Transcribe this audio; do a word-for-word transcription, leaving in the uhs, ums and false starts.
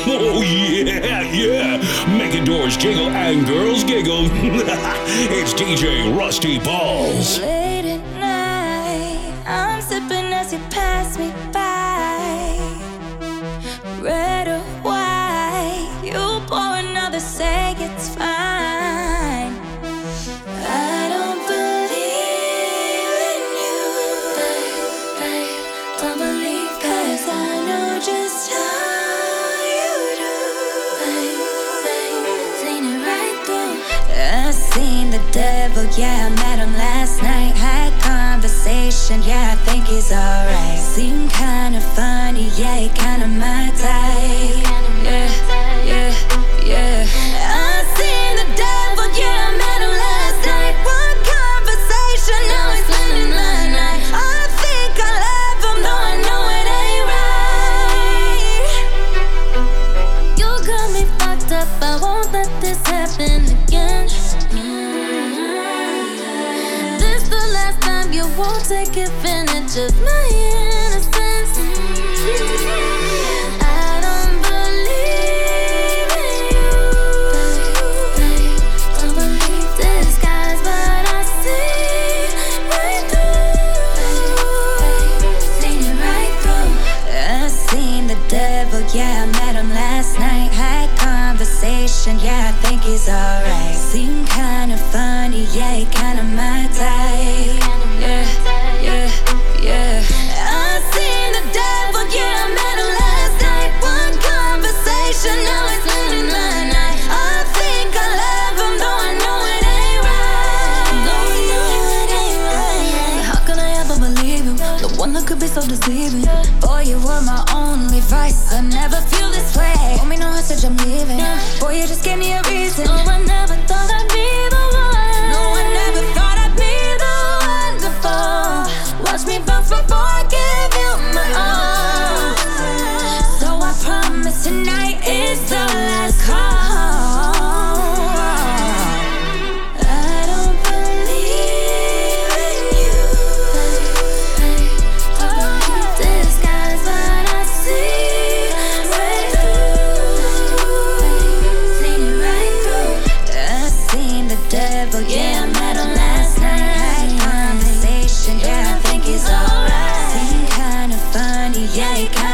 Oh yeah, yeah. Making doors jiggle and girls giggle. It's D J Rusty Balls. Late at night, I'm sipping as you pass me by. Red or white, you pour another, say it's fine. I don't believe in you. Don't believe, 'cause I know just how you do. Seen it right through. I seen the devil, yeah, I met him last night. Had conversation, yeah, I think he's alright. Seemed kinda funny, yeah, he kinda my type. Yeah, yeah, yeah. I seen the devil, yeah, I met him last night. One conversation, now he's spending my night. I think I love him, though I know it ain't right. You got me fucked up, I won't let this happen again. You won't take advantage of my innocence. I don't believe in you. Don't believe disguise, but I see right through. Seen it right through. I seen the devil, yeah, I met him last night. Had conversation, yeah, I think he's alright. Seemed kinda funny, yeah, he kinda my type. Yeah, yeah, yeah. I seen the devil, yeah, I met him last night. One conversation, now he's spending my night. I think I love him, though I know it ain't right. No, I know it ain't right. How can I ever believe him? The one that could be so deceiving. Boy, you were my only vice. I never feel this way. Want me no message, I'm leaving. Boy, you just gave me a reason. Oh, I never thought I'd be the one. No, I never thought I'd be the one to fall. Watch me bounce before I give you my all. So I promise tonight is the last call. I don't believe in you. Disguise, but I see right through. Seen it right through. I seen the devil, yeah, I met him last night. Had conversation, yeah, I think he's alright. Seemed kinda funny, yeah, he kinda